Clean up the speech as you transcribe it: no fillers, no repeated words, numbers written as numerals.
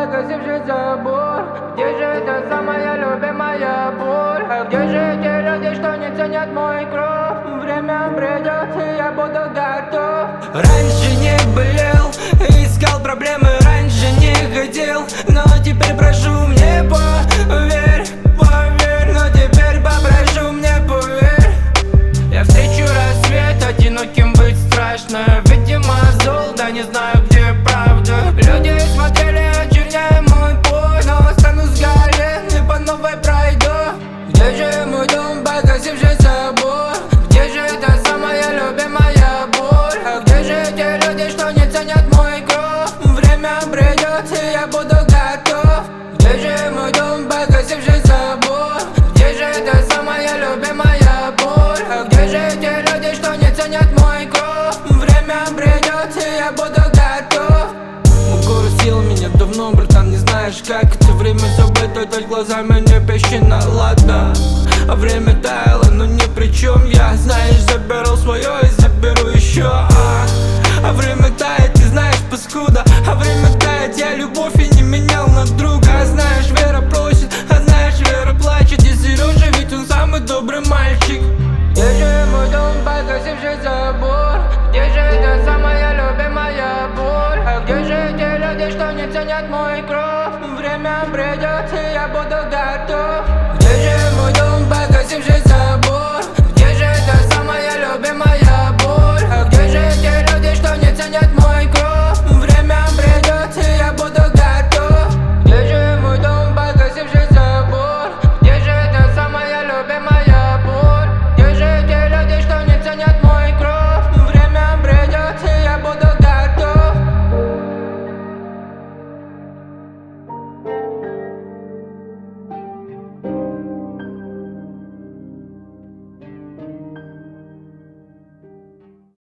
погасивший забор. Где же эта самая любимая боль? А где же те люди, что не ценят мой кровь? Время придет, и я буду готов. Раньше не болел, искал проблемы, раньше не хотел, но теперь прошу мне поверь, поверь, но теперь попрошу мне поверь. Я встречу рассвет, одиноким быть страшно. Видимо зол, да не знаю где правда. Люди смотрели, очерняя мой путь, но останусь голен и по новой пройду. Где же мой дом, погасивший забор? Где же эта самая любимая боль? А где же те люди, что не ценят мой кровь? Время придет, и я буду готов. Где же мой дом, погасивший забор? Где же эта самая любимая боль? А где же те люди, что не ценят мой кровь? Время придет, и я буду готов. Город сил меня давно, братан, не знаешь как. Это время забыто, только глазами не песчано, ладно. А время таяло, но ни при чем я, знаешь, заберу свое и заберу еще. А время тает, ты знаешь, паскуда. А время тает, я любовь и не менял на друга. А знаешь, Вера просит, а знаешь, Вера плачет. И Сережа, ведь он самый добрый мальчик. Где же мой дом, погасивший забор? Где же эта самая любимая боль? А где же те люди, что не ценят мой кровь? Время придет, и я буду готов.